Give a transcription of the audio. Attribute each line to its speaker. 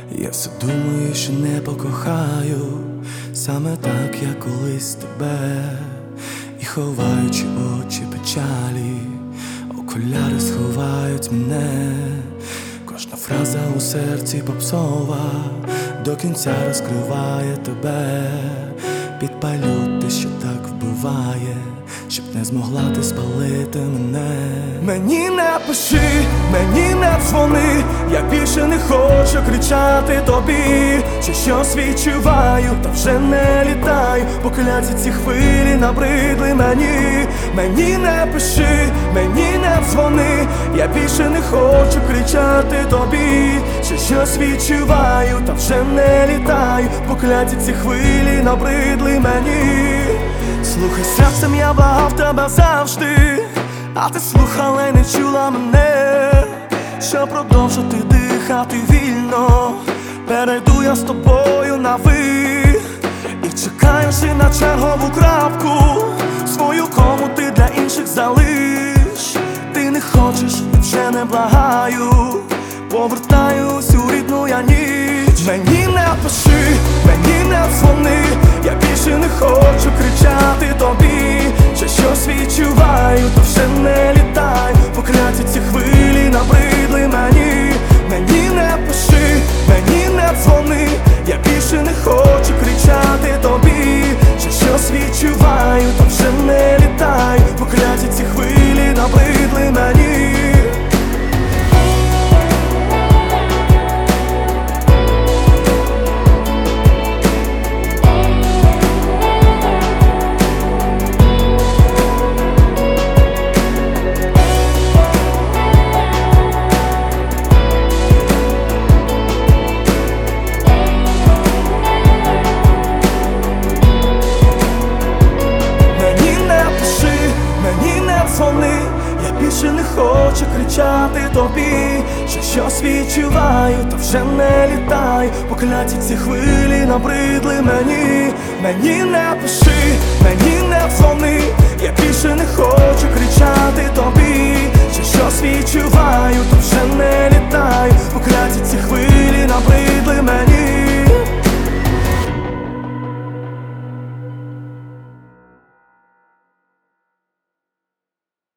Speaker 1: Я все думаю, що не покохаю саме так, як колись тебе. І ховаючи очі печалі, окуляри сховають мене. Кожна фраза у серці попсова до кінця розкриває тебе. Підпалю те, що так вбиває, щоб не змогла ти спалити мене. Мені не пиши, мені не дзвони, я більше не хочу кричати тобі, що щось відчуваю, та вже не літаю, покляті ці хвилі набридли мені. Мені не пиши, мені не дзвони, я більше не хочу кричати тобі, що щось відчуваю, та вже не літаю, покляті ці хвилі набридли мені. Слухай, серцем я благав тебе завжди, а ти слухала й не чула мене. Щоб продовжити дихати вільно, перейду я з тобою на ви. І чекаючи на чергову крапку, свою кому ти для інших залиш. Ти не хочеш, вже не благаю, повертаюсь у рідну я ніч. Мені не пиши, мені не дзвони, я більше не хочу кричати тобі, що щось відчуваю, то вже не літаю, покляті ці хвилі набридли мені. Мені не пиши, мені не дзвони, я більше не хочу кричати тобі, що щось відчуваю, то вже не літаю, покляті ці хвилі набридли мені. Я більше не хочу кричати тобі, що щось відчуваю, та вже не літаю, покляті ці хвилі набридли мені. Мені не пиши, мені не дзвони, я більше не хочу кричати тобі, що щось відчуваю, та вже не літаю,